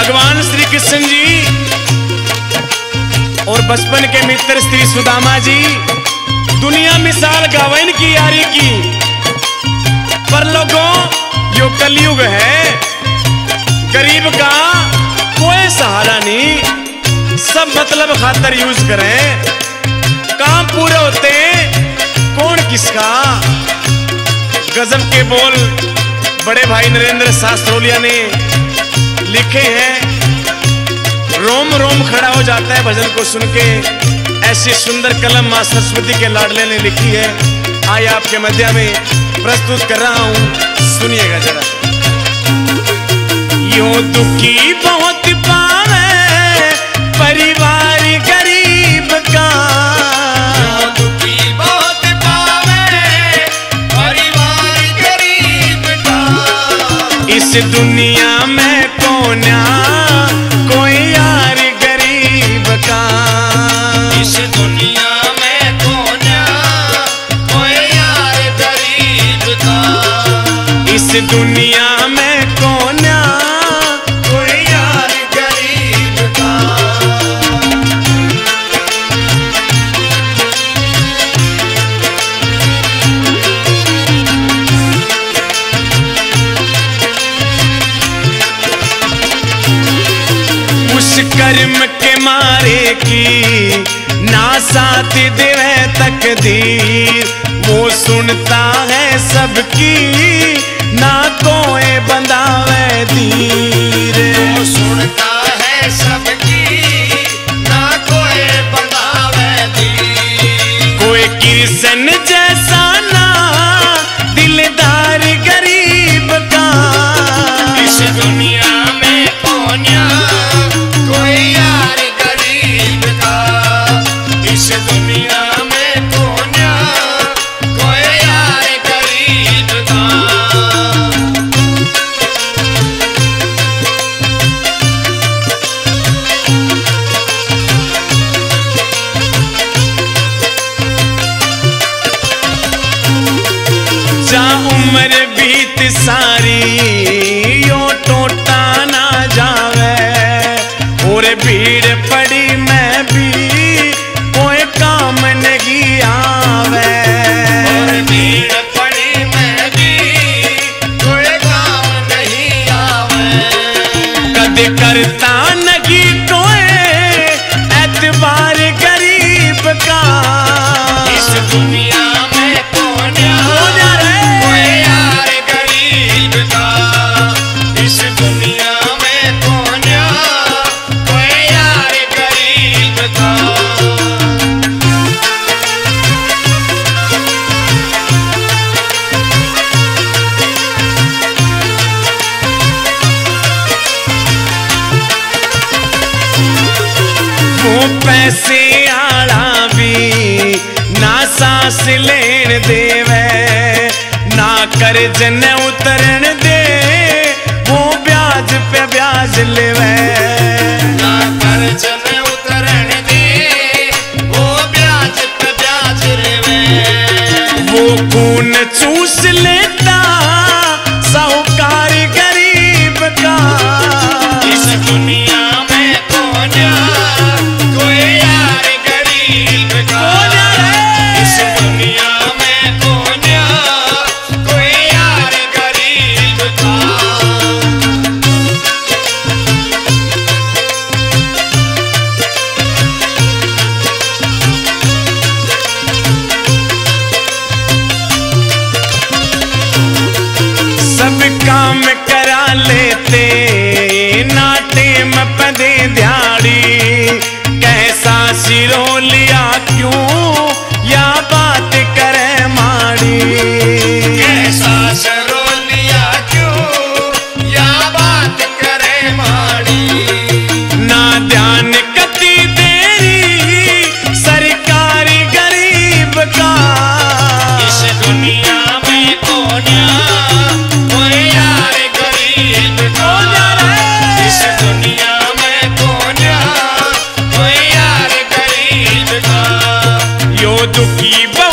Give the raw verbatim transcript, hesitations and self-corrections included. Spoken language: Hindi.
भगवान श्री कृष्ण जी और बचपन के मित्र श्री सुदामा जी दुनिया मिसाल गावन की यारी की। पर लोगों यो कलयुग है, गरीब का कोई सहारा नहीं, सब मतलब खातर यूज करें, काम पूरे होते कौन किसका। गजब के बोल बड़े भाई नरेंद्र शास्त्रोलिया ने लिखे हैं, रोम रोम खड़ा हो जाता है भजन को सुन के। ऐसी सुंदर कलम मां सरस्वती के लाडले ने लिखी है, आइए आपके मध्य में प्रस्तुत कर रहा हूं, सुनिएगा जरा। यो दुखी बहुत पावे परिवार गरीब का, यो दुखी बहुत पावे परिवार गरीब का। इस दुनिया में कोन्या कोई यार गरीब का, इस दुनिया में कोन्या कोई यार गरीब का। इस दुनिया में कोन्या कोई यार गरीब का। उस कर्म के मारे की ना साथ देवे तकदीर, वो सुनता है सबकी ना कोई बंधावे धीर। वो सुनता है सबकी ना कोई बंधावे धीर। कोई कृष्ण जैसा ना दिलदार गरीब का, इस दुनिया में कोन्या कोई यार गरीब का। इस दुनिया में कोन्या कोई यार गरीब का। जा उम्र बीत सारी यो टोटा ना जावे, और भीड़ पड़ी मैं भी कोई काम नहीं आवे। और भीड़ पड़ी मैं भी कोई काम नहीं आवे। कद करता नहीं कोई एतबार गरीब का, इस दुनिया में कोन्या कोन्या रे। कोई यार गरीब का। इस दुनिया में कोन्या कोई यार गरीब का। वो पैसे आला भी ना सांस लेन देवे, ना कर्ज न उतरन दे, वो ब्याज पे ब्याज लेवे। ना कर्ज में उतरन दे, वो ब्याज पे ब्याज लेवे। वो खून चूस लेता साहूकार गरीब का, इस दुनिया में कोन्या कोई यार गरीब का। कोन्या रे। इस दुनिया में कोन्या कोई यार गरीब का। सब काम करा लेते ना टेम पदे दिहाड़ी, कैसा सिरो लिया क्यों या बात करे माड़ी। कैसा सरो लिया क्यों या बात करे माड़ी। ना ध्यान कती देरी सरकारी गरीब का, इस दुनिया में कोन्या कोई यार गरीब का। इस दुनिया में कोन्या कोई यार गरीब का। यो दुखी